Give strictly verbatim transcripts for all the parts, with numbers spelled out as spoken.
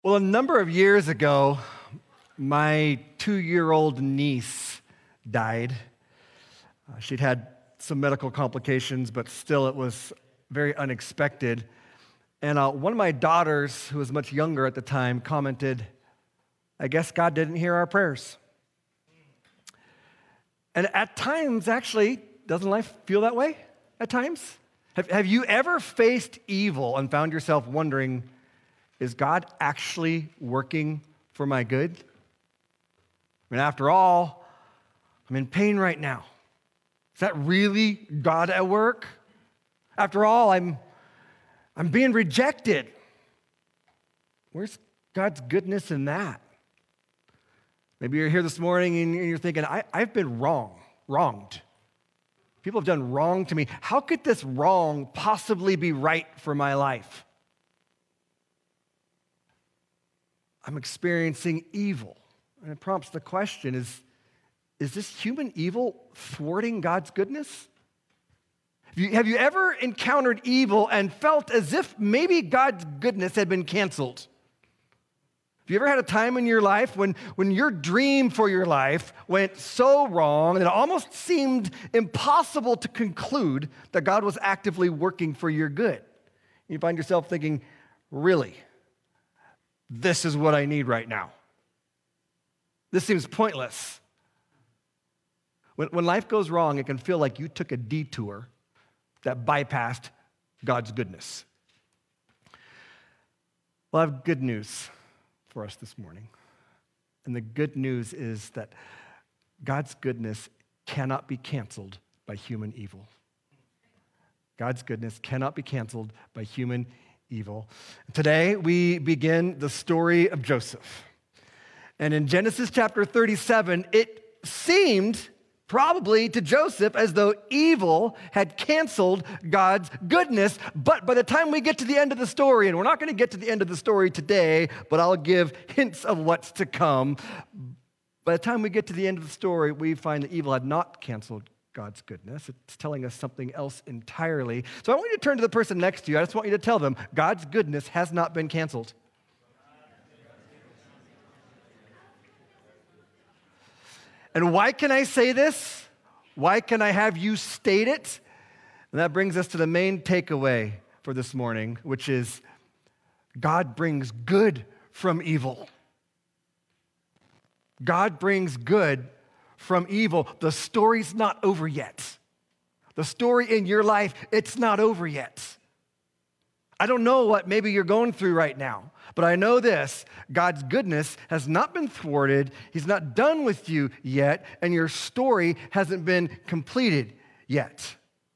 Well, a number of years ago, my two-year-old niece died. Uh, she'd had some medical complications, but still it was very unexpected. And uh, one of my daughters, who was much younger at the time, commented, "I guess God didn't hear our prayers." And at times, actually, doesn't life feel that way at times? Have, have you ever faced evil and found yourself wondering, is God actually working for my good? I mean, after all, I'm in pain right now. Is that really God at work? After all, I'm, I'm being rejected. Where's God's goodness in that? Maybe you're here this morning and you're thinking, I, I've been wrong, wronged. People have done wrong to me. How could this wrong possibly be right for my life? I'm experiencing evil. And it prompts the question, is, is this human evil thwarting God's goodness? Have you, have you ever encountered evil and felt as if maybe God's goodness had been canceled? Have you ever had a time in your life when, when your dream for your life went so wrong that it almost seemed impossible to conclude that God was actively working for your good? You find yourself thinking, really? This is what I need right now. This seems pointless. When, when life goes wrong, it can feel like you took a detour that bypassed God's goodness. Well, I have good news for us this morning. And the good news is that God's goodness cannot be canceled by human evil. God's goodness cannot be canceled by human evil. Today, we begin the story of Joseph. And in Genesis chapter thirty-seven, it seemed probably to Joseph as though evil had canceled God's goodness. But by the time we get to the end of the story, and we're not going to get to the end of the story today, but I'll give hints of what's to come. By the time we get to the end of the story, we find that evil had not canceled God's goodness. It's telling us something else entirely. So I want you to turn to the person next to you. I just want you to tell them, God's goodness has not been canceled. And why can I say this? Why can I have you state it? And that brings us to the main takeaway for this morning, which is God brings good from evil. God brings good from evil. The story's not over yet. The story in your life, it's not over yet. I don't know what maybe you're going through right now, but I know this, God's goodness has not been thwarted. He's not done with you yet, and your story hasn't been completed yet.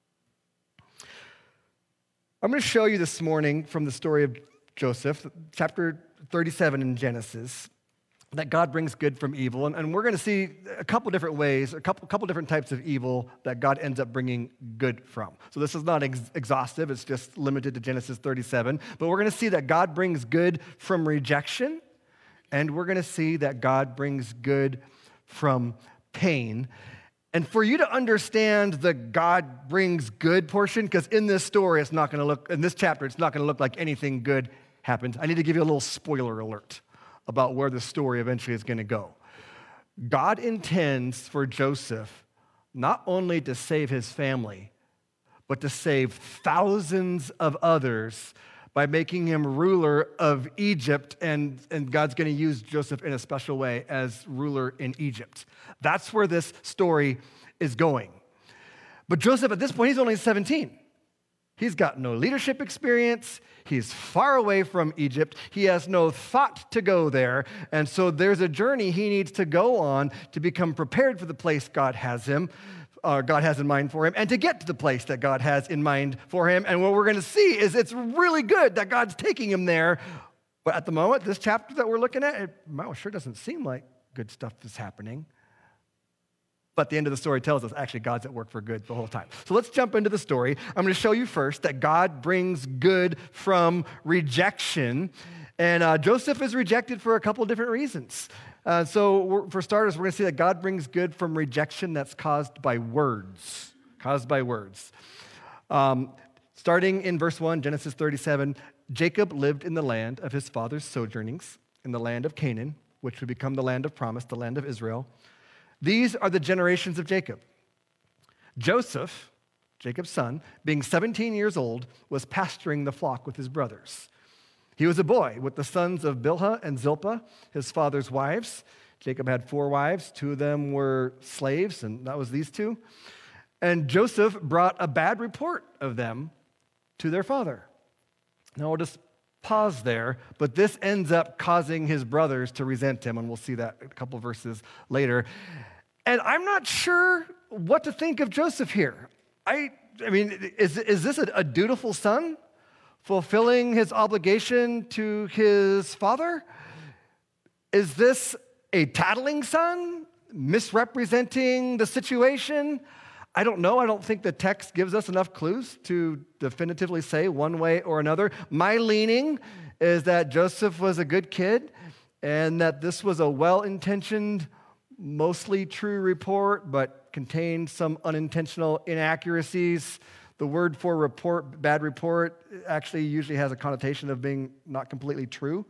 I'm going to show you this morning from the story of Joseph, chapter thirty-seven in Genesis, that God brings good from evil. And, and we're going to see a couple different ways, a couple, couple different types of evil that God ends up bringing good from. So this is not ex- exhaustive. It's just limited to Genesis thirty-seven. But we're going to see that God brings good from rejection. And we're going to see that God brings good from pain. And for you to understand the God brings good portion, because in this story, it's not going to look, in this chapter, it's not going to look like anything good happened. I need to give you a little spoiler alert about where the story eventually is going to go. God intends for Joseph not only to save his family, but to save thousands of others by making him ruler of Egypt, and, and God's going to use Joseph in a special way as ruler in Egypt. That's where this story is going. But Joseph, at this point, he's only seventeen. He's got no leadership experience. He's far away from Egypt. He has no thought to go there. And so there's a journey he needs to go on to become prepared for the place God has him, uh, God has in mind for him, and to get to the place that God has in mind for him. And what we're going to see is it's really good that God's taking him there. But at the moment, this chapter that we're looking at, it well, sure doesn't seem like good stuff is happening. But the end of the story tells us actually God's at work for good the whole time. So let's jump into the story. I'm going to show you first that God brings good from rejection. And uh, Joseph is rejected for a couple of different reasons. Uh, so we're, for starters, we're going to see that God brings good from rejection that's caused by words. Caused by words. Um, starting in verse one, Genesis thirty-seven, Jacob lived in the land of his father's sojournings, in the land of Canaan, which would become the land of promise, the land of Israel. These are the generations of Jacob. Joseph, Jacob's son, being seventeen years old, was pasturing the flock with his brothers. He was a boy with the sons of Bilhah and Zilpah, his father's wives. Jacob had four wives. Two of them were slaves, and that was these two. And Joseph brought a bad report of them to their father. Now we'll just pause there, but this ends up causing his brothers to resent him, and we'll see that a couple verses later. And I'm not sure what to think of Joseph here. I, I mean, is, is this a, a dutiful son fulfilling his obligation to his father? Is this a tattling son misrepresenting the situation? I don't know. I don't think the text gives us enough clues to definitively say one way or another. My leaning is that Joseph was a good kid and that this was a well-intentioned, mostly true report, but contained some unintentional inaccuracies. The word for report, bad report, actually usually has a connotation of being not completely true.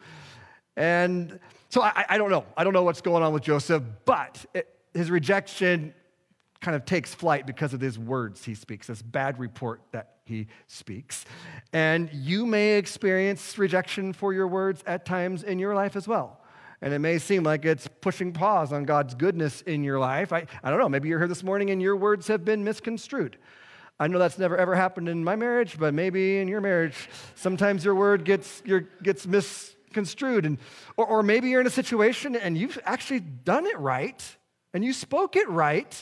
And so I, I don't know. I don't know what's going on with Joseph, but it, his rejection kind of takes flight because of these words he speaks, this bad report that he speaks. And you may experience rejection for your words at times in your life as well. And it may seem like it's pushing pause on God's goodness in your life. I, I don't know, maybe you're here this morning and your words have been misconstrued. I know that's never ever happened in my marriage, but maybe in your marriage, sometimes your word gets, your, gets misconstrued. And, or, or maybe you're in a situation and you've actually done it right, and you spoke it right,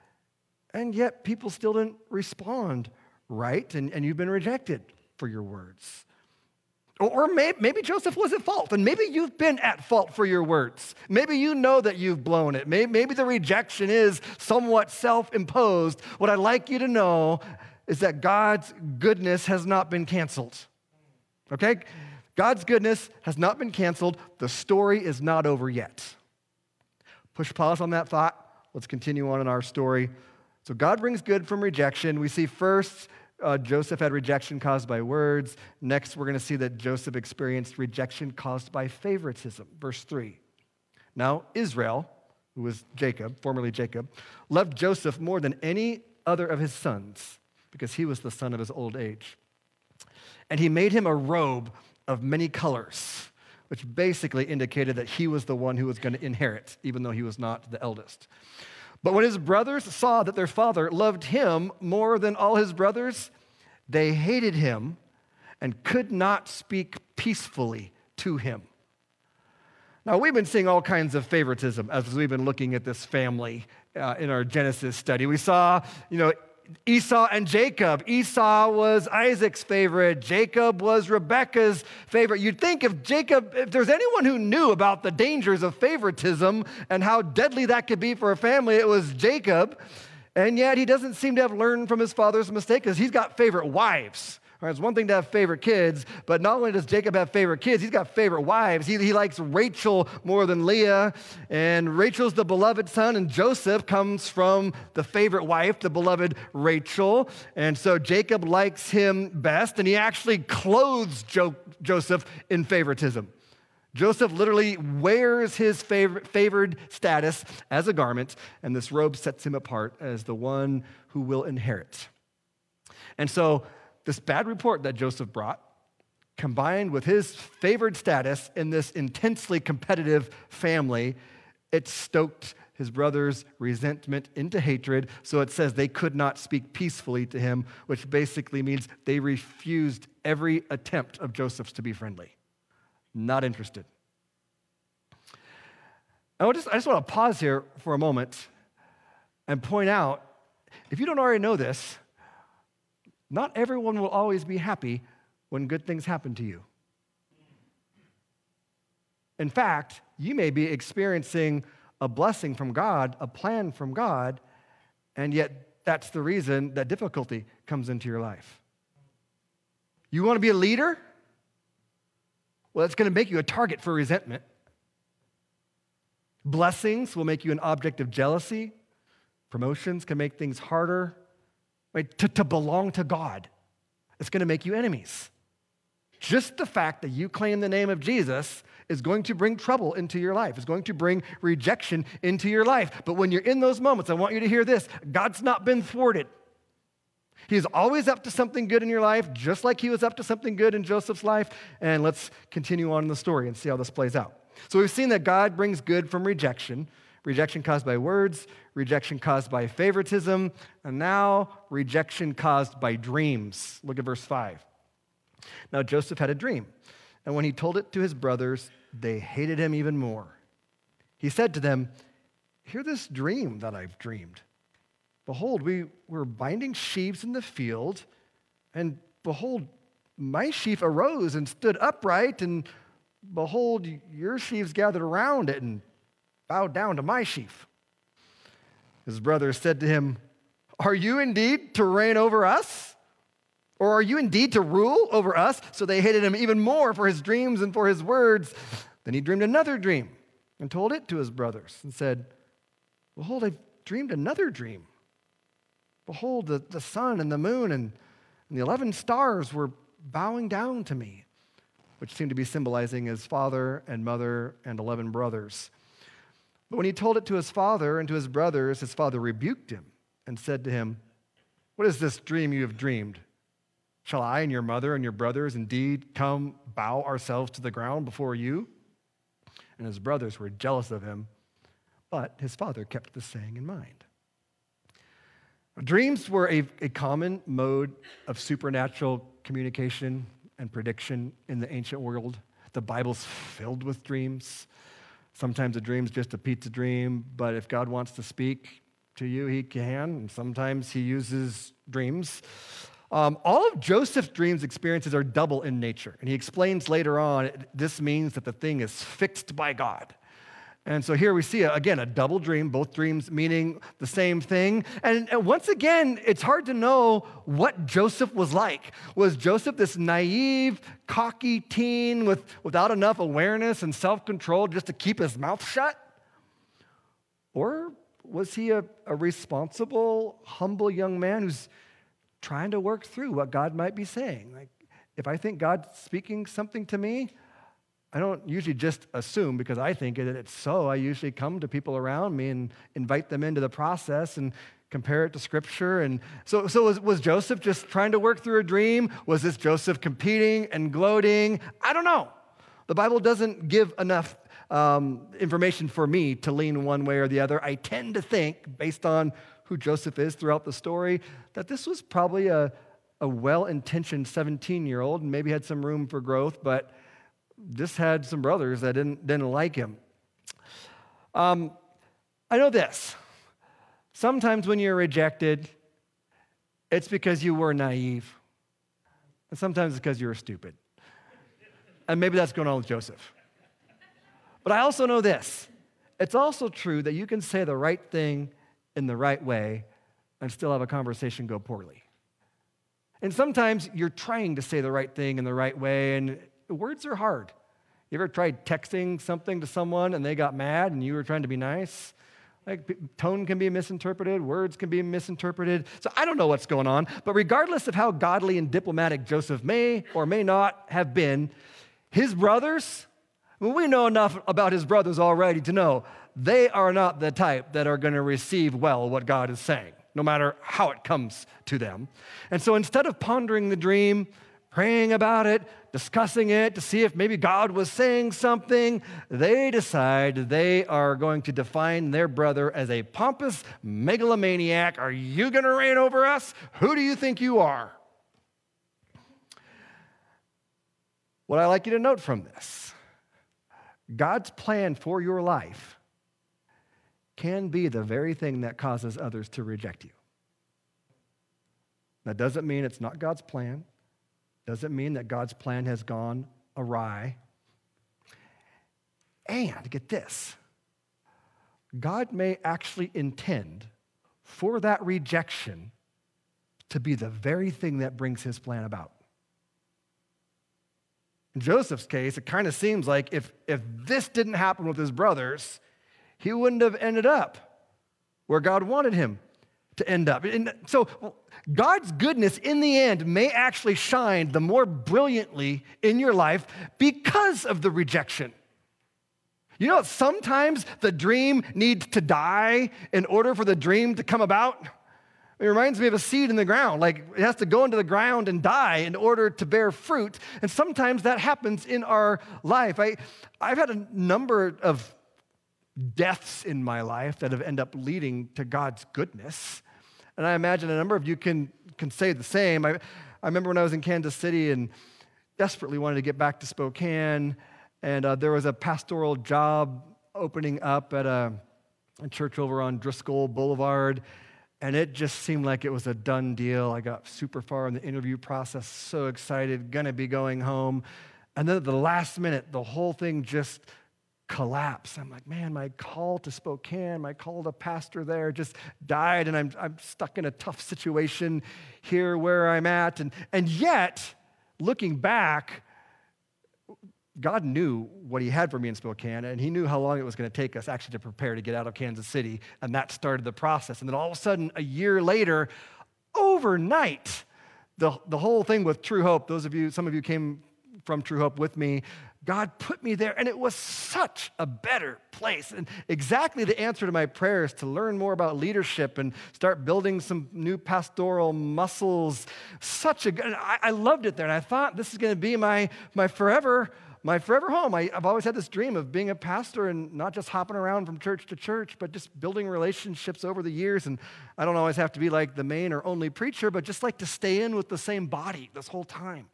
and yet people still didn't respond right, and, and you've been rejected for your words. Or, or may, maybe Joseph was at fault, and maybe you've been at fault for your words. Maybe you know that you've blown it. Maybe, maybe the rejection is somewhat self-imposed. What I'd like you to know is that God's goodness has not been canceled, okay? God's goodness has not been canceled. The story is not over yet. Push pause on that thought. Let's continue on in our story. So God brings good from rejection. We see first uh, Joseph had rejection caused by words. Next, we're going to see that Joseph experienced rejection caused by favoritism. Verse three. Now Israel, who was Jacob, formerly Jacob, loved Joseph more than any other of his sons because he was the son of his old age. And he made him a robe of many colors, which basically indicated that he was the one who was going to inherit, even though he was not the eldest. But when his brothers saw that their father loved him more than all his brothers, they hated him and could not speak peacefully to him. Now, we've been seeing all kinds of favoritism as we've been looking at this family uh, in our Genesis study. We saw, you know, Esau and Jacob. Esau was Isaac's favorite. Jacob was Rebekah's favorite. You'd think if Jacob, if there's anyone who knew about the dangers of favoritism and how deadly that could be for a family, it was Jacob. And yet he doesn't seem to have learned from his father's mistake because he's got favorite wives. All right, it's one thing to have favorite kids, but not only does Jacob have favorite kids, he's got favorite wives. He, he likes Rachel more than Leah, and Rachel's the beloved son, and Joseph comes from the favorite wife, the beloved Rachel. And so Jacob likes him best, and he actually clothes jo- Joseph in favoritism. Joseph literally wears his favor- favored status as a garment, and this robe sets him apart as the one who will inherit. And so this bad report that Joseph brought, combined with his favored status in this intensely competitive family, it stoked his brothers' resentment into hatred. So it says they could not speak peacefully to him, which basically means they refused every attempt of Joseph's to be friendly. Not interested. I just, I just want to pause here for a moment and point out, if you don't already know this, not everyone will always be happy when good things happen to you. In fact, you may be experiencing a blessing from God, a plan from God, and yet that's the reason that difficulty comes into your life. You want to be a leader? Well, it's going to make you a target for resentment. Blessings will make you an object of jealousy. Promotions can make things harder. Right? To, to belong to God, it's going to make you enemies. Just the fact that you claim the name of Jesus is going to bring trouble into your life. It's going to bring rejection into your life. But when you're in those moments, I want you to hear this. God's not been thwarted. He is always up to something good in your life, just like he was up to something good in Joseph's life. And let's continue on in the story and see how this plays out. So we've seen that God brings good from rejection, rejection caused by words, rejection caused by favoritism, and now rejection caused by dreams. Look at verse five. Now Joseph had a dream, and when he told it to his brothers, they hated him even more. He said to them, "Hear this dream that I've dreamed. Behold, we were binding sheaves in the field, and behold, my sheaf arose and stood upright, and behold, your sheaves gathered around it and bowed down to my sheaf." His brothers said to him, "Are you indeed to reign over us? Or are you indeed to rule over us?" So they hated him even more for his dreams and for his words. Then he dreamed another dream and told it to his brothers and said, "Behold, I've dreamed another dream. Behold, the, the sun and the moon and, and the eleven stars were bowing down to me," which seemed to be symbolizing his father and mother and eleven brothers. But when he told it to his father and to his brothers, his father rebuked him and said to him, "What is this dream you have dreamed? Shall I and your mother and your brothers indeed come bow ourselves to the ground before you?" And his brothers were jealous of him, but his father kept the saying in mind. Dreams were a, a common mode of supernatural communication and prediction in the ancient world. The Bible's filled with dreams. Sometimes a dream's just a pizza dream, but if God wants to speak to you, he can, and sometimes he uses dreams. Um, all of Joseph's dreams experiences are double in nature, and he explains later on, this means that the thing is fixed by God. And so here we see, again, a double dream, both dreams meaning the same thing. And, and once again, it's hard to know what Joseph was like. Was Joseph this naive, cocky teen with, without enough awareness and self-control just to keep his mouth shut? Or was he a, a responsible, humble young man who's trying to work through what God might be saying? Like, if I think God's speaking something to me, I don't usually just assume because I think that it's so. I usually come to people around me and invite them into the process and compare it to Scripture. And so, so was, was Joseph just trying to work through a dream? Was this Joseph competing and gloating? I don't know. The Bible doesn't give enough um, information for me to lean one way or the other. I tend to think, based on who Joseph is throughout the story, that this was probably a, a well-intentioned seventeen-year-old and maybe had some room for growth, but just had some brothers that didn't, didn't like him. Um, I know this. Sometimes when you're rejected, it's because you were naive. And sometimes it's because you were stupid. And maybe that's going on with Joseph. But I also know this. It's also true that you can say the right thing in the right way and still have a conversation go poorly. And sometimes you're trying to say the right thing in the right way, and words are hard. You ever tried texting something to someone and they got mad and you were trying to be nice? Like, tone can be misinterpreted, words can be misinterpreted. So I don't know what's going on, but regardless of how godly and diplomatic Joseph may or may not have been, his brothers, well, we know enough about his brothers already to know they are not the type that are going to receive well what God is saying, no matter how it comes to them. And so instead of pondering the dream, praying about it, discussing it to see if maybe God was saying something, they decide they are going to define their brother as a pompous megalomaniac. Are you going to reign over us? Who do you think you are? What I'd like you to note from this, God's plan for your life can be the very thing that causes others to reject you. That doesn't mean it's not God's plan. Doesn't mean that God's plan has gone awry. And get this, God may actually intend for that rejection to be the very thing that brings his plan about. In Joseph's case, it kind of seems like if, if this didn't happen with his brothers, he wouldn't have ended up where God wanted him. to end up. And so God's goodness in the end may actually shine the more brilliantly in your life because of the rejection. You know, sometimes the dream needs to die in order for the dream to come about. It reminds me of a seed in the ground. Like, it has to go into the ground and die in order to bear fruit. And sometimes that happens in our life. I, I've had a number of deaths in my life that have ended up leading to God's goodness. And I imagine a number of you can, can say the same. I, I remember when I was in Kansas City and desperately wanted to get back to Spokane, and uh, there was a pastoral job opening up at a, a church over on Driscoll Boulevard, and it just seemed like it was a done deal. I got super far in the interview process, so excited, gonna be going home. And then at the last minute, the whole thing just collapsed. I'm like, man, my call to Spokane, my call to pastor there just died, and I'm, I'm stuck in a tough situation here where I'm at. And, and yet, looking back, God knew what he had for me in Spokane, and he knew how long it was going to take us actually to prepare to get out of Kansas City, and that started the process. And then all of a sudden, a year later, overnight, the, the whole thing with True Hope, those of you, some of you came from True Hope with me, God put me there, and it was such a better place. And exactly the answer to my prayers to learn more about leadership and start building some new pastoral muscles. Such a good, I, I loved it there, and I thought this is going to be my, my forever My forever home. I, I've always had this dream of being a pastor and not just hopping around from church to church, but just building relationships over the years. And I don't always have to be like the main or only preacher, but just like to stay in with the same body this whole time.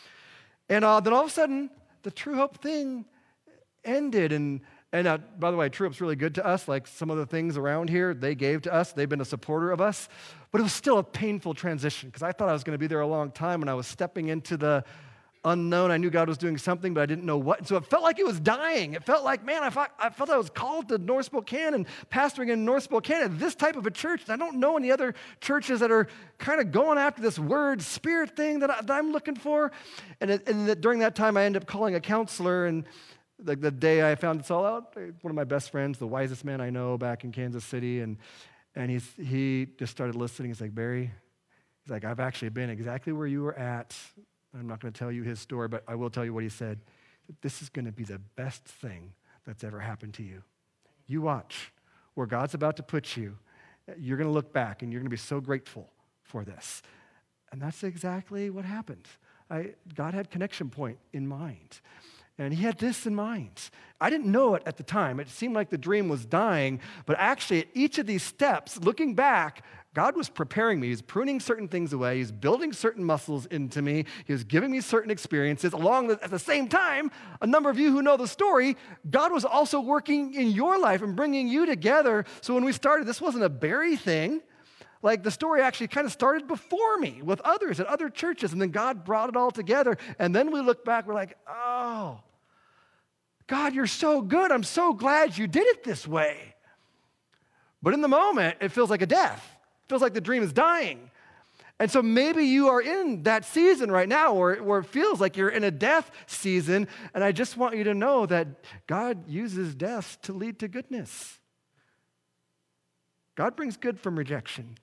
And uh, then all of a sudden, the True Hope thing ended. And, and uh, by the way, True Hope's really good to us. Like some of the things around here, they gave to us. They've been a supporter of us. But it was still a painful transition because I thought I was going to be there a long time when I was stepping into the unknown. I knew God was doing something, but I didn't know what. And so it felt like it was dying. It felt like, man, I, thought, I felt I was called to North Spokane and pastoring in North Spokane at this type of a church. And I don't know any other churches that are kind of going after this word spirit thing that, I, that I'm looking for. And, it, and that during that time, I ended up calling a counselor. And the, the day I found this all out, one of my best friends, the wisest man I know back in Kansas City, and, and he's, he just started listening. He's like, Barry, he's like, I've actually been exactly where you were at. I'm not going to tell you his story, but I will tell you what he said. This is going to be the best thing that's ever happened to you. You watch where God's about to put you. You're going to look back, and you're going to be so grateful for this. And that's exactly what happened. I, God had Connection Point in mind, and he had this in mind. I didn't know it at the time. It seemed like the dream was dying, but actually at each of these steps, looking back, God was preparing me. He was pruning certain things away. He was building certain muscles into me. He was giving me certain experiences. Along the, at the same time, a number of you who know the story, God was also working in your life and bringing you together. So when we started, this wasn't a Barry thing. Like the story actually kind of started before me with others at other churches, and then God brought it all together. And then we look back, we're like, oh, God, you're so good. I'm so glad you did it this way. But in the moment, it feels like a death. Feels like the dream is dying. And so maybe you are in that season right now where, where it feels like you're in a death season, and I just want you to know that God uses death to lead to goodness. God brings good from rejection.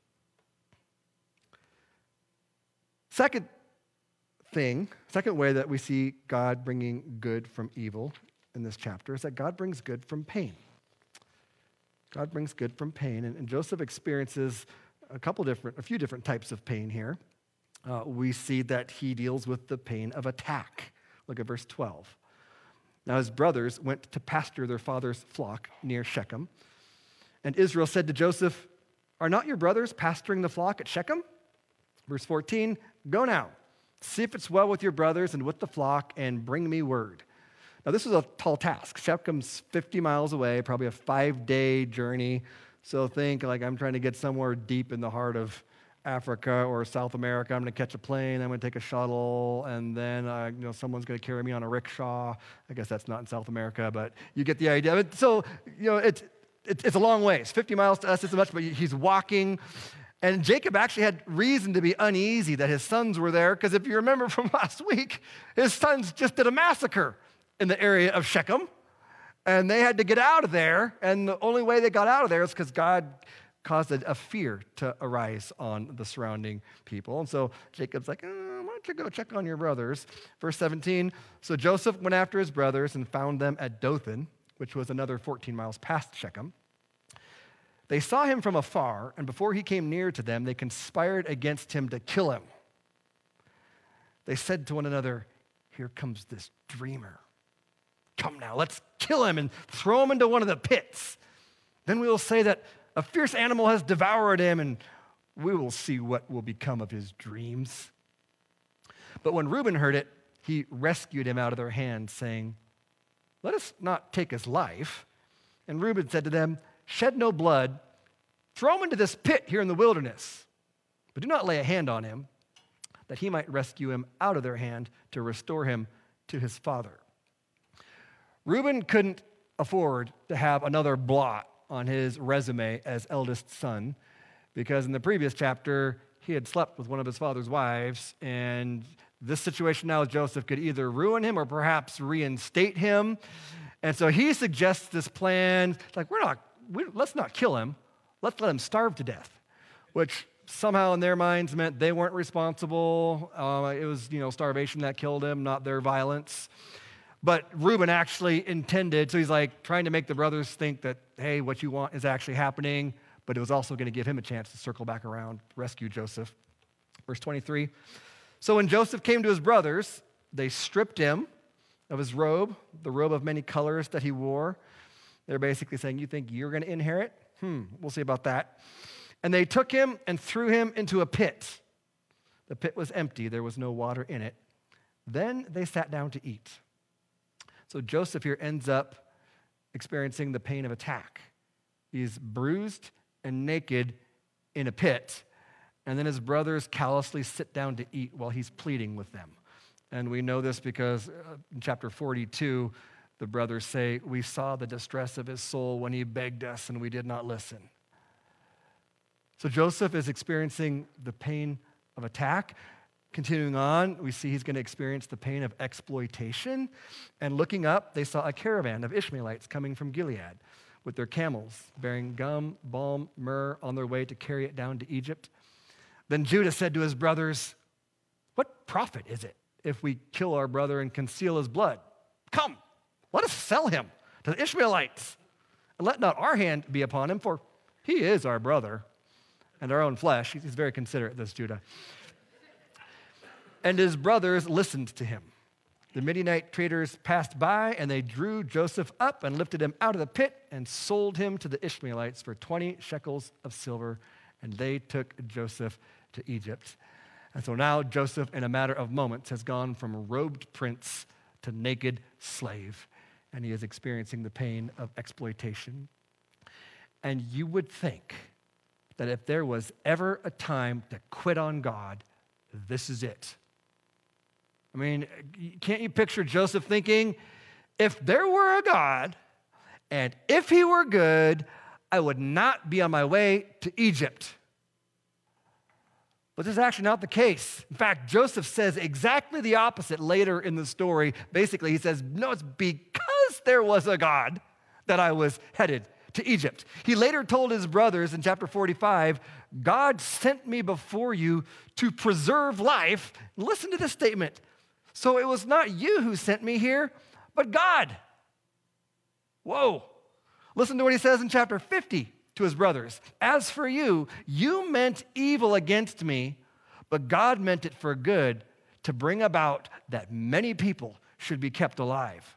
Second thing, second way that we see God bringing good from evil in this chapter is that God brings good from pain. God brings good from pain, and, and Joseph experiences a couple different, a few different types of pain here. Uh, we see that he deals with the pain of attack. Look at verse twelve. Now his brothers went to pasture their father's flock near Shechem. And Israel said to Joseph, are not your brothers pasturing the flock at Shechem? Verse fourteen, go now, see if it's well with your brothers and with the flock, and bring me word. Now this was a tall task. Shechem's fifty miles away, probably a five-day journey. So think like I'm trying to get somewhere deep in the heart of Africa or South America. I'm going to catch a plane. I'm going to take a shuttle, and then uh, you know someone's going to carry me on a rickshaw. I guess that's not in South America, but you get the idea. So you know it's it's, it's a long ways. fifty miles to us isn't much, but he's walking. And Jacob actually had reason to be uneasy that his sons were there, because if you remember from last week, his sons just did a massacre in the area of Shechem. And they had to get out of there, and the only way they got out of there is because God caused a, a fear to arise on the surrounding people. And so Jacob's like, oh, why don't you go check on your brothers? Verse seventeen, so Joseph went after his brothers and found them at Dothan, which was another fourteen miles past Shechem. They saw him from afar, and before he came near to them, they conspired against him to kill him. They said to one another, here comes this dreamer. Come now, let's kill him and throw him into one of the pits. Then we will say that a fierce animal has devoured him, and we will see what will become of his dreams. But when Reuben heard it, he rescued him out of their hands, saying, let us not take his life. And Reuben said to them, shed no blood, throw him into this pit here in the wilderness, but do not lay a hand on him, that he might rescue him out of their hand to restore him to his father. Reuben couldn't afford to have another blot on his resume as eldest son, because in the previous chapter, he had slept with one of his father's wives, and this situation now with Joseph could either ruin him or perhaps reinstate him. And so he suggests this plan, like, we're not, we, let's not kill him. Let's let him starve to death, which somehow in their minds meant they weren't responsible. Uh, it was, you know, starvation that killed him, not their violence. But Reuben actually intended, so he's like trying to make the brothers think that, hey, what you want is actually happening, but it was also going to give him a chance to circle back around, rescue Joseph. Verse twenty-three, so when Joseph came to his brothers, they stripped him of his robe, the robe of many colors that he wore. They're basically saying, you think you're going to inherit? Hmm, we'll see about that. And they took him and threw him into a pit. The pit was empty. There was no water in it. Then they sat down to eat. So Joseph here ends up experiencing the pain of attack. He's bruised and naked in a pit, and then his brothers callously sit down to eat while he's pleading with them. And we know this because in chapter forty-two, the brothers say, we saw the distress of his soul when he begged us and we did not listen. So Joseph is experiencing the pain of attack. Continuing on, we see he's going to experience the pain of exploitation. And looking up, they saw a caravan of Ishmaelites coming from Gilead with their camels, bearing gum, balm, myrrh on their way to carry it down to Egypt. Then Judah said to his brothers, what profit is it if we kill our brother and conceal his blood? Come, let us sell him to the Ishmaelites, and let not our hand be upon him, for he is our brother and our own flesh. He's very considerate, this Judah. And his brothers listened to him. The Midianite traders passed by, and they drew Joseph up and lifted him out of the pit and sold him to the Ishmaelites for twenty shekels of silver, and they took Joseph to Egypt. And so now Joseph, in a matter of moments, has gone from robed prince to naked slave, and he is experiencing the pain of exploitation. And you would think that if there was ever a time to quit on God, this is it. I mean, can't you picture Joseph thinking, if there were a God, and if he were good, I would not be on my way to Egypt. But this is actually not the case. In fact, Joseph says exactly the opposite later in the story. Basically, he says, no, it's because there was a God that I was headed to Egypt. He later told his brothers in chapter forty-five, God sent me before you to preserve life. Listen to this statement. So it was not you who sent me here, but God. Whoa. Listen to what he says in chapter fifty to his brothers. As for you, you meant evil against me, but God meant it for good, to bring about that many people should be kept alive.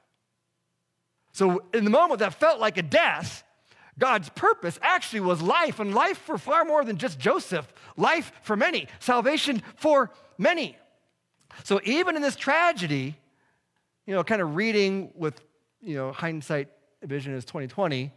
So in the moment that felt like a death, God's purpose actually was life, and life for far more than just Joseph. Life for many, salvation for many. So even in this tragedy, you know, kind of reading with, you know, hindsight vision is twenty twenty,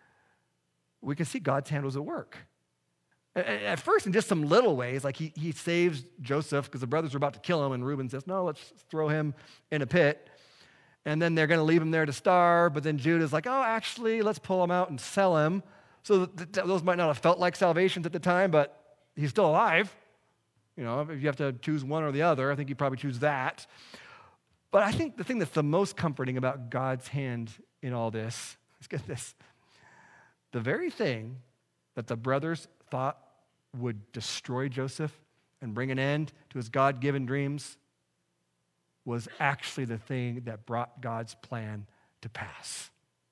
we can see God's hand was at work. At first, in just some little ways, like he, he saves Joseph because the brothers are about to kill him, and Reuben says, no, let's throw him in a pit. And then they're going to leave him there to starve, but then Judah's like, oh, actually, let's pull him out and sell him. So th- th- those might not have felt like salvations at the time, but he's still alive. You know, if you have to choose one or the other, I think you probably choose that. But I think the thing that's the most comforting about God's hand in all this, let's get this, the very thing that the brothers thought would destroy Joseph and bring an end to his God-given dreams was actually the thing that brought God's plan to pass.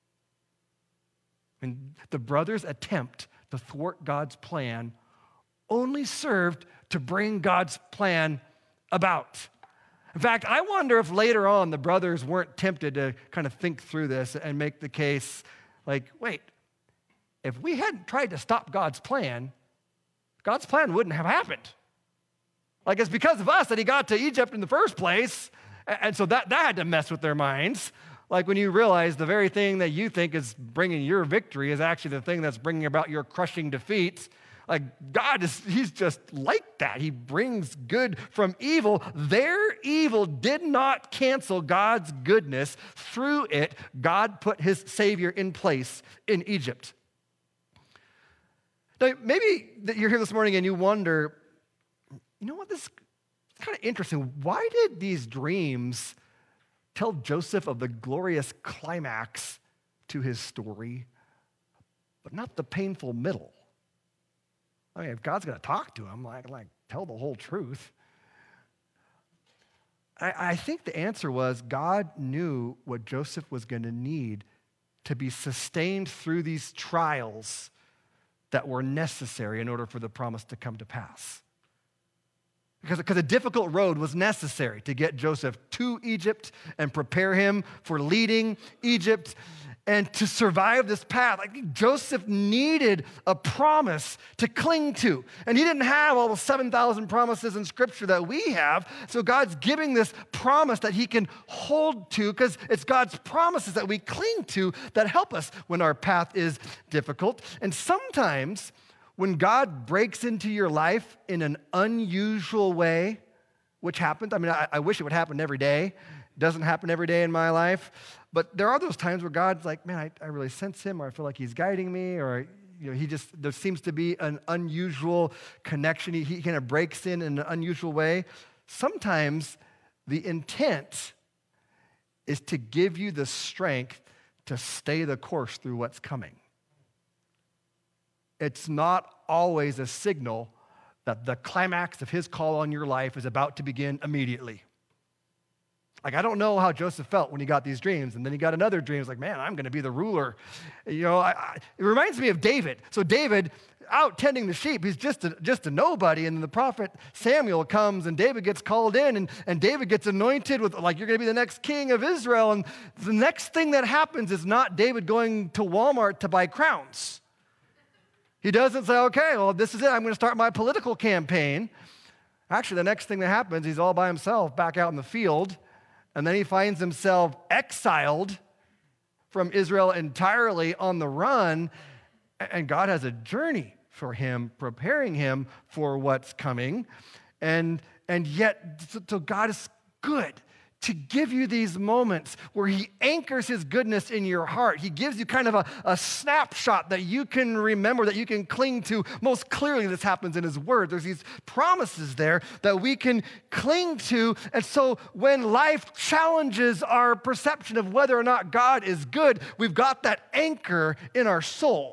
And the brothers' attempt to thwart God's plan only served to bring God's plan about. In fact, I wonder if later on the brothers weren't tempted to kind of think through this and make the case like, wait, if we hadn't tried to stop God's plan, God's plan wouldn't have happened. Like, it's because of us that he got to Egypt in the first place, and so that, that had to mess with their minds. Like when you realize the very thing that you think is bringing your victory is actually the thing that's bringing about your crushing defeat. Like God is, he's just like that. He brings good from evil. Their evil did not cancel God's goodness. Through it, God put his Savior in place in Egypt. Now, maybe you're here this morning and you wonder, you know what, this is kind of interesting. Why did these dreams tell Joseph of the glorious climax to his story, but not the painful middle? I mean, if God's going to talk to him, like, like tell the whole truth. I, I think the answer was God knew what Joseph was going to need to be sustained through these trials that were necessary in order for the promise to come to pass. Because, because a difficult road was necessary to get Joseph to Egypt and prepare him for leading Egypt and to survive this path. Like Joseph needed a promise to cling to. And he didn't have all the seven thousand promises in Scripture that we have. So God's giving this promise that he can hold to, because it's God's promises that we cling to that help us when our path is difficult. And sometimes when God breaks into your life in an unusual way, which happens, I mean, I, I wish it would happen every day. It doesn't happen every day in my life. But there are those times where God's like, man, I, I really sense him, or I feel like he's guiding me, or you know, he just, there seems to be an unusual connection. He, he kind of breaks in in an unusual way. Sometimes the intent is to give you the strength to stay the course through what's coming. It's not always a signal that the climax of his call on your life is about to begin immediately. Like, I don't know how Joseph felt when he got these dreams, and then he got another dream. He's like, man, I'm going to be the ruler. You know, I, I, it reminds me of David. So David, out tending the sheep, he's just a, just a nobody, and then the prophet Samuel comes, and David gets called in, and, and David gets anointed with, like, you're going to be the next king of Israel, and the next thing that happens is not David going to Walmart to buy crowns. He doesn't say, okay, well, this is it. I'm going to start my political campaign. Actually, the next thing that happens, he's all by himself back out in the field, and then he finds himself exiled from Israel entirely on the run, and God has a journey for him, preparing him for what's coming. And, and yet, so God is good to give you these moments where he anchors his goodness in your heart. He gives you kind of a, a snapshot that you can remember, that you can cling to. Most clearly, this happens in his word. There's these promises there that we can cling to. And so when life challenges our perception of whether or not God is good, we've got that anchor in our soul.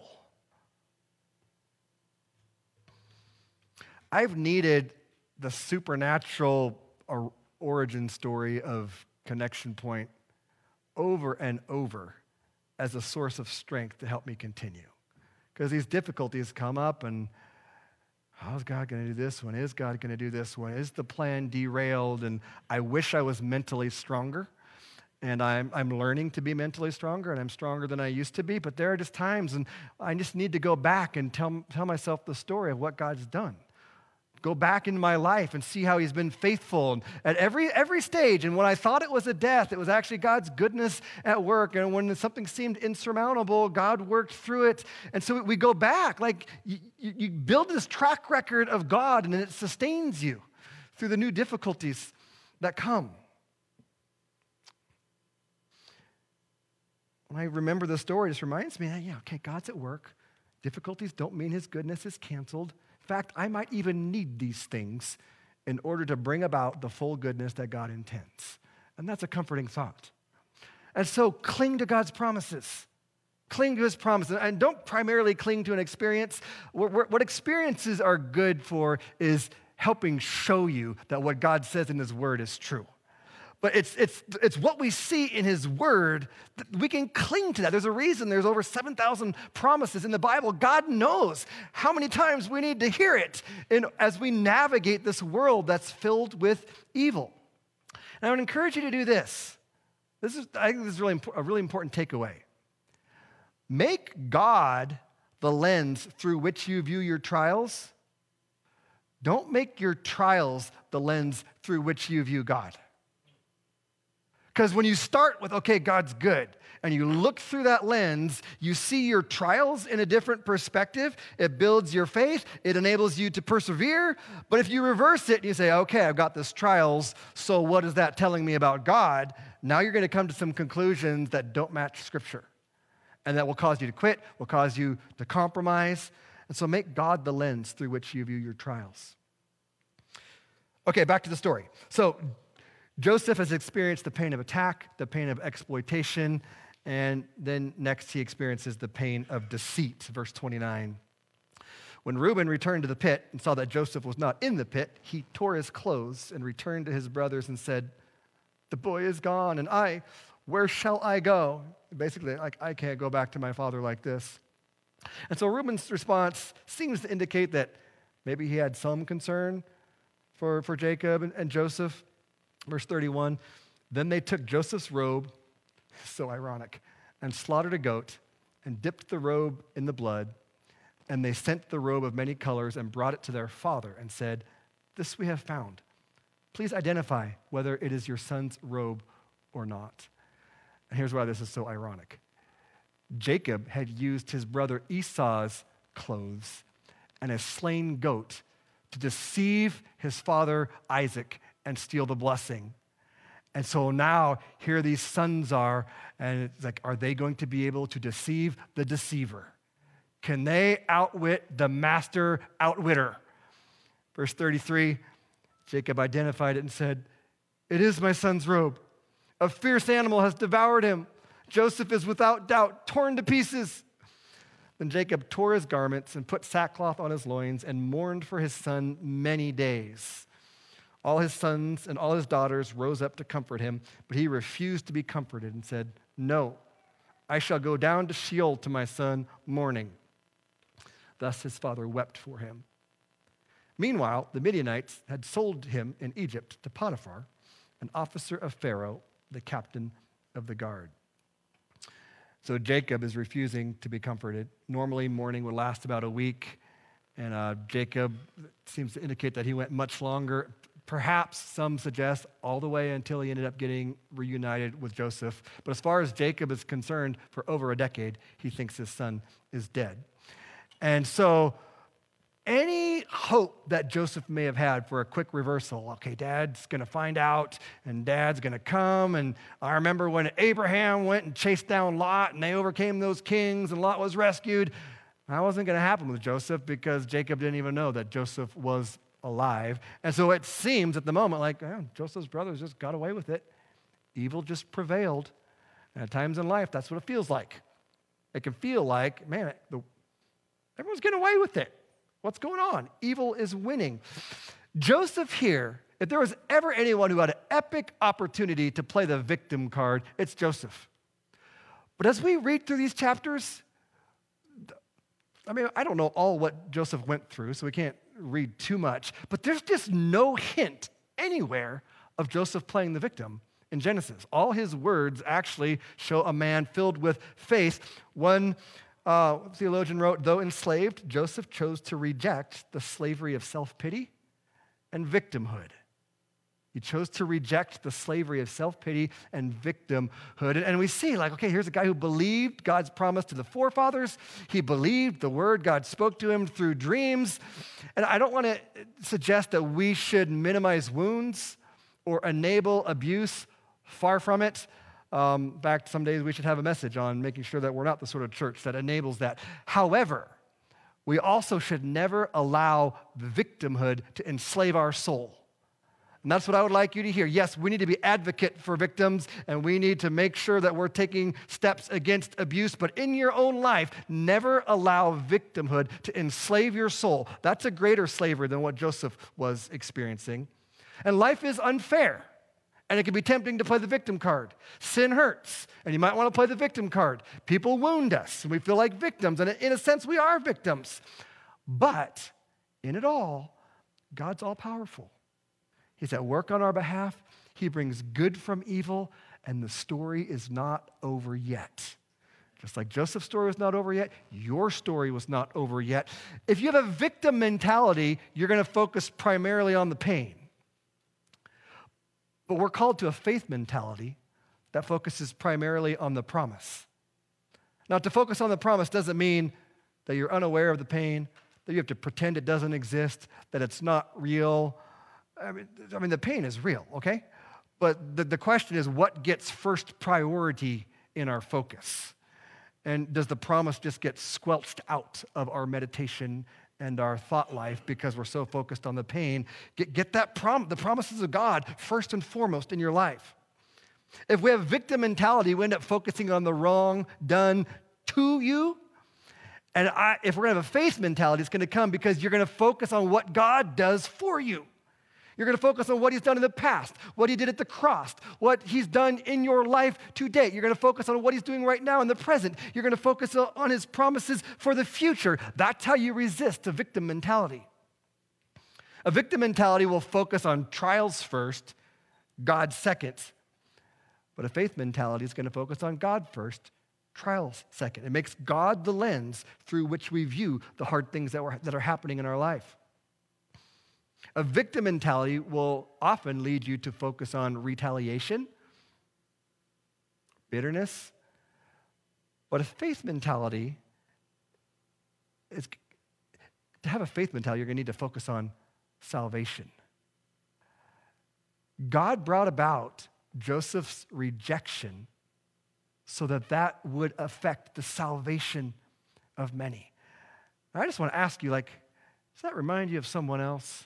I've needed the supernatural or origin story of Connection Point over and over as a source of strength to help me continue. Because these difficulties come up, and how's God going to do this one? Is God going to do this one? Is the plan derailed? And I wish I was mentally stronger, and I'm, I'm learning to be mentally stronger, and I'm stronger than I used to be, but there are just times, and I just need to go back and tell, tell myself the story of what God's done. Go back into my life and see how he's been faithful at every every stage. And when I thought it was a death, it was actually God's goodness at work. And when something seemed insurmountable, God worked through it. And so we go back. Like you, you build this track record of God, and then it sustains you through the new difficulties that come. When I remember the story, it just reminds me that, yeah, okay, God's at work. Difficulties don't mean his goodness is canceled. In fact, I might even need these things in order to bring about the full goodness that God intends. And that's a comforting thought. And so cling to God's promises. Cling to his promises. And don't primarily cling to an experience. What, what experiences are good for is helping show you that what God says in his word is true. But it's, it's, it's what we see in his word that we can cling to that. There's a reason there's over seven thousand promises in the Bible. God knows how many times we need to hear it in, as we navigate this world that's filled with evil. And I would encourage you to do this. This is, I think this is really a really important takeaway. Make God the lens through which you view your trials. Don't make your trials the lens through which you view God. Because when you start with, okay, God's good, and you look through that lens, you see your trials in a different perspective. It builds your faith. It enables you to persevere. But if you reverse it and you say, okay, I've got this trials, so what is that telling me about God? Now you're going to come to some conclusions that don't match Scripture. And that will cause you to quit, will cause you to compromise. And so make God the lens through which you view your trials. Okay, back to the story. So Joseph has experienced the pain of attack, the pain of exploitation, and then next he experiences the pain of deceit, verse twenty-nine. When Reuben returned to the pit and saw that Joseph was not in the pit, he tore his clothes and returned to his brothers and said, "The boy is gone, and I, where shall I go?" Basically, like, I can't go back to my father like this. And so Reuben's response seems to indicate that maybe he had some concern for, for Jacob and, and Joseph. Verse thirty-one, then they took Joseph's robe, so ironic, and slaughtered a goat and dipped the robe in the blood. And they sent the robe of many colors and brought it to their father and said, "This we have found. Please identify whether it is your son's robe or not." And here's why this is so ironic. Jacob had used his brother Esau's clothes and a slain goat to deceive his father Isaac and steal the blessing. And so now here these sons are, and it's like, are they going to be able to deceive the deceiver? Can they outwit the master outwitter? Verse thirty-three, Jacob identified it and said, "It is my son's robe. A fierce animal has devoured him. Joseph is without doubt torn to pieces." Then Jacob tore his garments and put sackcloth on his loins and mourned for his son many days. All his sons and all his daughters rose up to comfort him, but he refused to be comforted and said, "No, I shall go down to Sheol to my son mourning." Thus his father wept for him. Meanwhile, the Midianites had sold him in Egypt to Potiphar, an officer of Pharaoh, the captain of the guard. So Jacob is refusing to be comforted. Normally, mourning would last about a week, and uh, Jacob seems to indicate that he went much longer. Perhaps some suggest all the way until he ended up getting reunited with Joseph. But as far as Jacob is concerned, for over a decade, he thinks his son is dead. And so any hope that Joseph may have had for a quick reversal, okay, Dad's going to find out, and Dad's going to come, and I remember when Abraham went and chased down Lot, and they overcame those kings, and Lot was rescued. That wasn't going to happen with Joseph because Jacob didn't even know that Joseph was alive. And so it seems at the moment like oh, Joseph's brothers just got away with it. Evil just prevailed. And at times in life, that's what it feels like. It can feel like, man, the, everyone's getting away with it. What's going on? Evil is winning. Joseph here, if there was ever anyone who had an epic opportunity to play the victim card, it's Joseph. But as we read through these chapters, I mean, I don't know all what Joseph went through, so we can't read too much, but there's just no hint anywhere of Joseph playing the victim in Genesis. All his words actually show a man filled with faith. One uh, theologian wrote, though enslaved, Joseph chose to reject the slavery of self-pity and victimhood. He chose to reject the slavery of self-pity and victimhood. And we see, like, okay, here's a guy who believed God's promise to the forefathers. He believed the word God spoke to him through dreams. And I don't want to suggest that we should minimize wounds or enable abuse. Far from it. Um, in fact, some days we should have a message on making sure that we're not the sort of church that enables that. However, we also should never allow victimhood to enslave our soul. And that's what I would like you to hear. Yes, we need to be advocate for victims, and we need to make sure that we're taking steps against abuse. But in your own life, never allow victimhood to enslave your soul. That's a greater slavery than what Joseph was experiencing. And life is unfair. And it can be tempting to play the victim card. Sin hurts, and you might want to play the victim card. People wound us, and we feel like victims, and in a sense, we are victims. But in it all, God's all-powerful. He's at work on our behalf. He brings good from evil, and the story is not over yet. Just like Joseph's story was not over yet, your story was not over yet. If you have a victim mentality, you're going to focus primarily on the pain. But we're called to a faith mentality that focuses primarily on the promise. Now, to focus on the promise doesn't mean that you're unaware of the pain, that you have to pretend it doesn't exist, that it's not real. I mean, I mean the pain is real, okay? But the, the question is, what gets first priority in our focus? And does the promise just get squelched out of our meditation and our thought life because we're so focused on the pain? Get, get that prom- the promises of God first and foremost in your life. If we have victim mentality, we end up focusing on the wrong done to you. And I, if we're going to have a faith mentality, it's going to come because you're going to focus on what God does for you. You're going to focus on what he's done in the past, what he did at the cross, what he's done in your life to date. You're going to focus on what he's doing right now in the present. You're going to focus on his promises for the future. That's how you resist a victim mentality. A victim mentality will focus on trials first, God second. But a faith mentality is going to focus on God first, trials second. It makes God the lens through which we view the hard things that, were, that are happening in our life. A victim mentality will often lead you to focus on retaliation, bitterness, but a faith mentality is, to have a faith mentality, you're going to need to focus on salvation. God brought about Joseph's rejection so that that would affect the salvation of many. And I just want to ask you, like, does that remind you of someone else?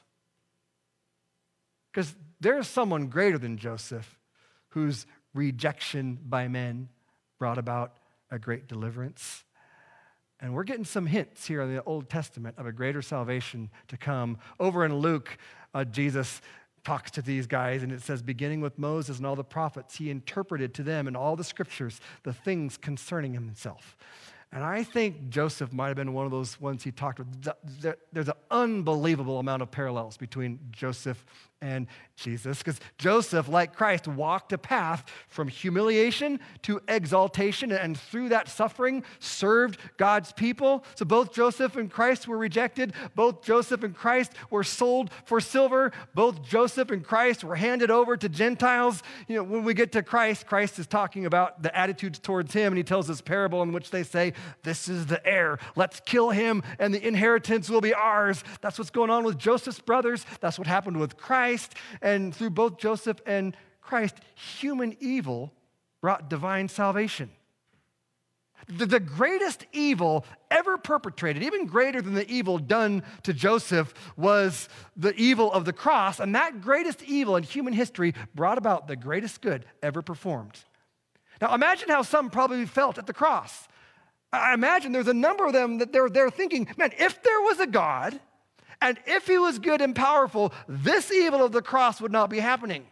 Because there's someone greater than Joseph whose rejection by men brought about a great deliverance. And we're getting some hints here in the Old Testament of a greater salvation to come. Over in Luke, uh, Jesus talks to these guys, and it says, beginning with Moses and all the prophets, he interpreted to them in all the scriptures the things concerning himself. And I think Joseph might have been one of those ones he talked with. There's an unbelievable amount of parallels between Joseph and Jesus, because Joseph, like Christ, walked a path from humiliation to exaltation, and through that suffering served God's people. So both Joseph and Christ were rejected. Both Joseph and Christ were sold for silver. Both Joseph and Christ were handed over to Gentiles. You know, when we get to Christ, Christ is talking about the attitudes towards him, and he tells this parable in which they say, this is the heir. Let's kill him, and the inheritance will be ours. That's what's going on with Joseph's brothers. That's what happened with Christ. And through both Joseph and Christ, human evil brought divine salvation. The, the greatest evil ever perpetrated, even greater than the evil done to Joseph, was the evil of the cross. And that greatest evil in human history brought about the greatest good ever performed. Now imagine how some probably felt at the cross. I imagine there's a number of them that they're, they're thinking, man, if there was a God, and if he was good and powerful, this evil of the cross would not be happening.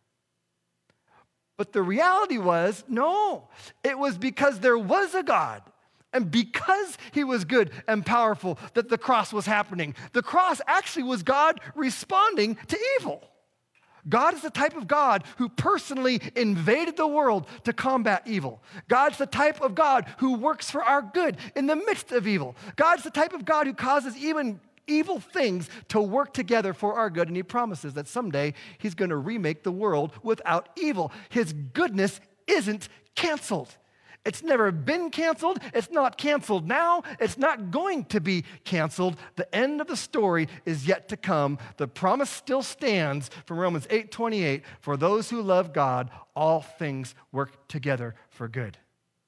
But the reality was, no, it was because there was a God, and because he was good and powerful, that the cross was happening. The cross actually was God responding to evil. God is the type of God who personally invaded the world to combat evil. God's the type of God who works for our good in the midst of evil. God's the type of God who causes even evil things to work together for our good, and he promises that someday he's going to remake the world without evil. His goodness isn't canceled. It's never been canceled. It's not canceled now. It's not going to be canceled. The end of the story is yet to come. The promise still stands from Romans eight twenty-eight. For those who love God, all things work together for good.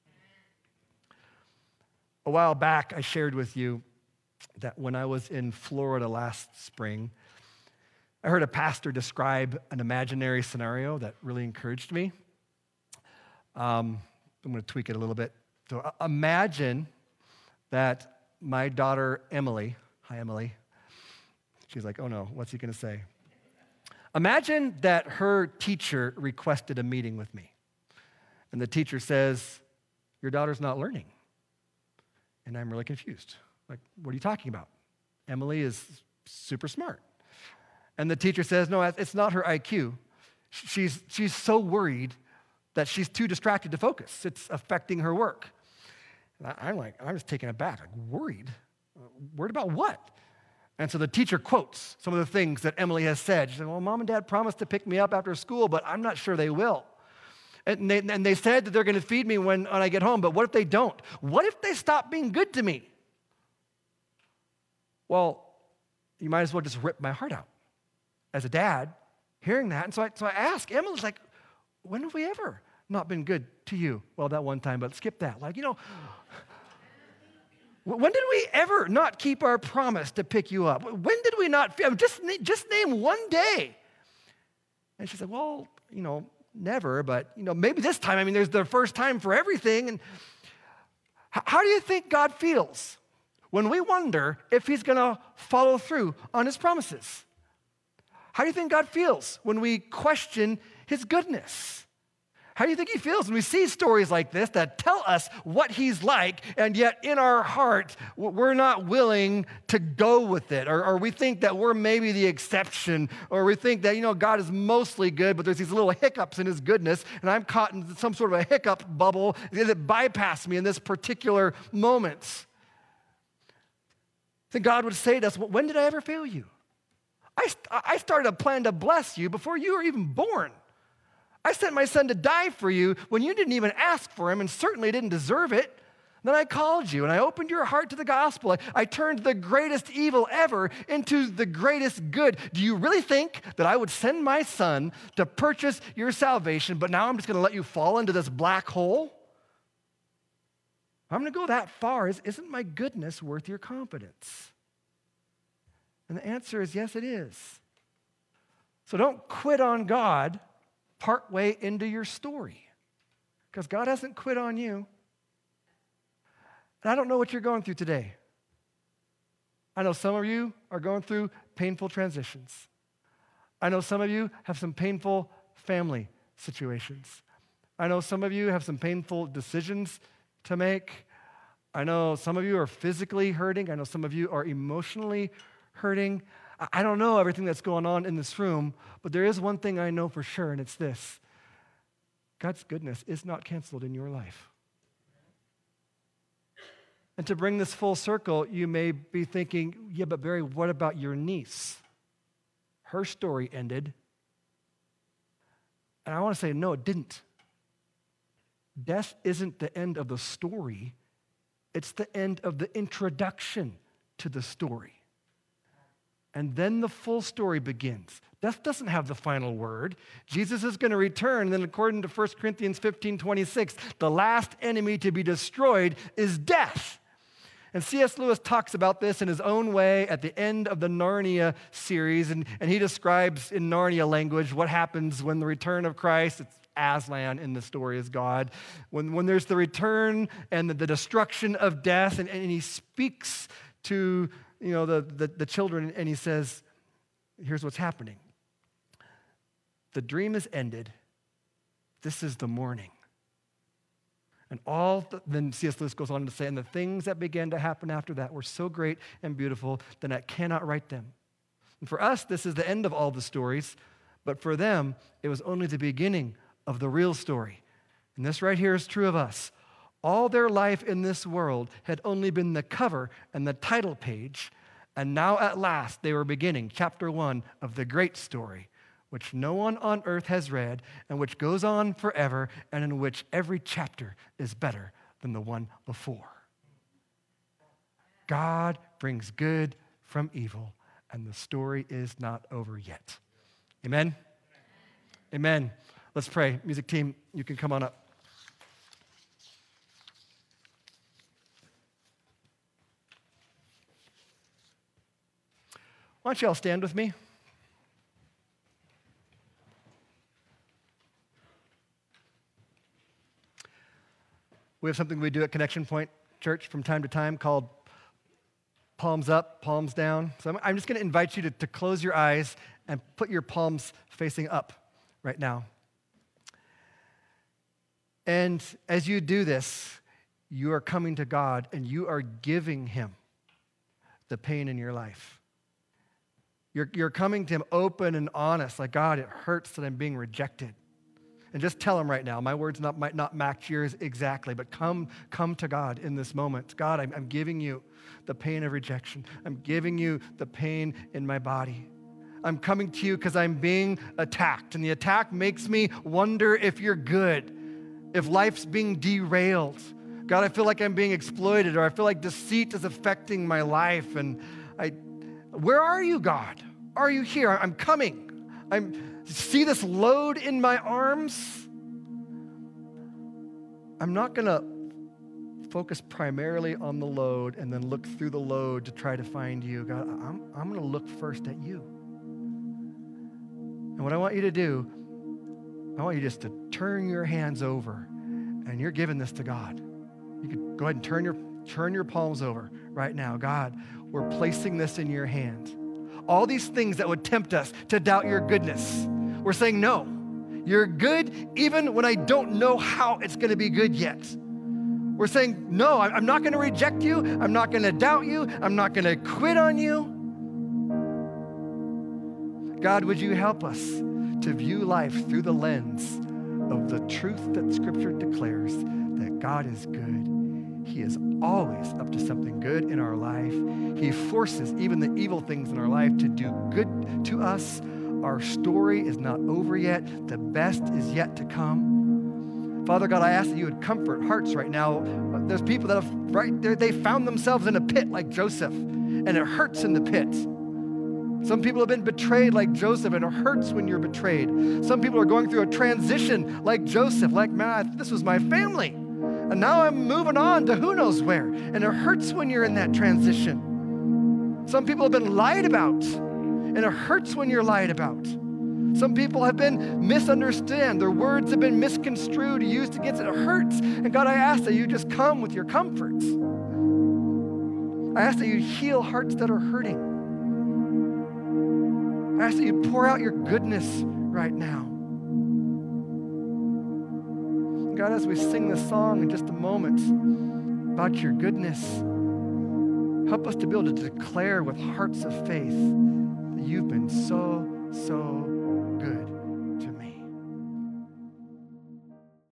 A while back, I shared with you that when I was in Florida last spring, I heard a pastor describe an imaginary scenario that really encouraged me. Um, I'm going to tweak it a little bit. So uh, imagine that my daughter, Emily, hi, Emily. She's like, oh no, what's he going to say? Imagine that her teacher requested a meeting with me. And the teacher says, your daughter's not learning. And I'm really confused. Like, what are you talking about? Emily is super smart. And the teacher says, no, it's not her I Q. She's, she's so worried that she's too distracted to focus. It's affecting her work. And I'm like, I'm just taken aback, like worried? Worried about what? And so the teacher quotes some of the things that Emily has said. She said, well, mom and dad promised to pick me up after school, but I'm not sure they will. And they, and they said that they're going to feed me when, when I get home, but what if they don't? What if they stop being good to me? Well, you might as well just rip my heart out as a dad, hearing that. And so I, so I ask, Emily's like, when have we ever not been good to you? Well, that one time, but skip that. Like, you know, when did we ever not keep our promise to pick you up? When did we not, just, just name one day. And she said, well, you know, never, but, you know, maybe this time. I mean, there's the first time for everything. And how do you think God feels when we wonder if he's going to follow through on his promises? How do you think God feels when we question his goodness? How do you think he feels when we see stories like this that tell us what he's like, and yet in our heart, we're not willing to go with it, or, or we think that we're maybe the exception, or we think that, you know, God is mostly good, but there's these little hiccups in his goodness, and I'm caught in some sort of a hiccup bubble that bypassed me in this particular moment. Then God would say to us, well, when did I ever fail you? I, I started a plan to bless you before you were even born. I sent my son to die for you when you didn't even ask for him and certainly didn't deserve it. Then I called you and I opened your heart to the gospel. I, I turned the greatest evil ever into the greatest good. Do you really think that I would send my son to purchase your salvation, but now I'm just going to let you fall into this black hole? I'm going to go that far. Is, isn't my goodness worth your confidence? And the answer is yes, it is. So don't quit on God partway into your story, because God hasn't quit on you. And I don't know what you're going through today. I know some of you are going through painful transitions. I know some of you have some painful family situations. I know some of you have some painful decisions to make. I know some of you are physically hurting. I know some of you are emotionally hurting. I don't know everything that's going on in this room, but there is one thing I know for sure, and it's this: God's goodness is not canceled in your life. And to bring this full circle, you may be thinking, yeah, but Barry, what about your niece? Her story ended. And I want to say, no, it didn't. Death isn't the end of the story. It's the end of the introduction to the story. And then the full story begins. Death doesn't have the final word. Jesus is going to return, and then according to First Corinthians fifteen twenty-six, the last enemy to be destroyed is death. And C S Lewis talks about this in his own way at the end of the Narnia series, and, and he describes in Narnia language what happens when the return of Christ, it's Aslan in the story is God, when, when there's the return and the, the destruction of death, and, and he speaks to you know, the, the, the children, and he says, here's what's happening. The dream is ended. This is the morning. And all, the, then C S Lewis goes on to say, and the things that began to happen after that were so great and beautiful that I cannot write them. And for us, this is the end of all the stories, but for them, it was only the beginning of the real story. And this right here is true of us. All their life in this world had only been the cover and the title page, and now at last they were beginning chapter one of the great story, which no one on earth has read, and which goes on forever, and in which every chapter is better than the one before. God brings good from evil, and the story is not over yet. Amen? Amen. Let's pray. Music team, you can come on up. Why don't you all stand with me? We have something we do at Connection Point Church from time to time called palms up, palms down. So I'm, I'm just going to invite you to, to close your eyes and put your palms facing up right now. And as you do this, you are coming to God and you are giving him the pain in your life. You're, you're coming to him open and honest, like, God, it hurts that I'm being rejected. And just tell him right now, my words not, might not match yours exactly, but come, come to God in this moment. God, I'm, I'm giving you the pain of rejection. I'm giving you the pain in my body. I'm coming to you because I'm being attacked, and the attack makes me wonder if you're good, if life's being derailed. God, I feel like I'm being exploited, or I feel like deceit is affecting my life, and I, where are you, God? Are you here? I'm coming. I'm see this load in my arms? I'm not going to focus primarily on the load and then look through the load to try to find you. God, I'm, I'm going to look first at you. And what I want you to do, I want you just to turn your hands over, and you're giving this to God. You could go ahead and turn your, turn your palms over right now. God, we're placing this in your hand. All these things that would tempt us to doubt your goodness, we're saying, no, you're good even when I don't know how it's going to be good yet. We're saying, no, I'm not going to reject you. I'm not going to doubt you. I'm not going to quit on you. God, would you help us to view life through the lens of the truth that Scripture declares, that God is good. He is always up to something good in our life. He forces even the evil things in our life to do good to us. Our story is not over yet. The best is yet to come. Father God, I ask that you would comfort hearts right now. There's people that have, right there, they found themselves in a pit like Joseph, and it hurts in the pit. Some people have been betrayed like Joseph, and it hurts when you're betrayed. Some people are going through a transition like Joseph, like, man, this was my family, and now I'm moving on to who knows where, and it hurts when you're in that transition. Some people have been lied about, and it hurts when you're lied about. Some people have been misunderstood. Their words have been misconstrued, used against it. It hurts. And God, I ask that you just come with your comforts. I ask that you heal hearts that are hurting. I ask that you pour out your goodness right now. God, as we sing this song in just a moment about your goodness, help us to be able to declare with hearts of faith that you've been so, so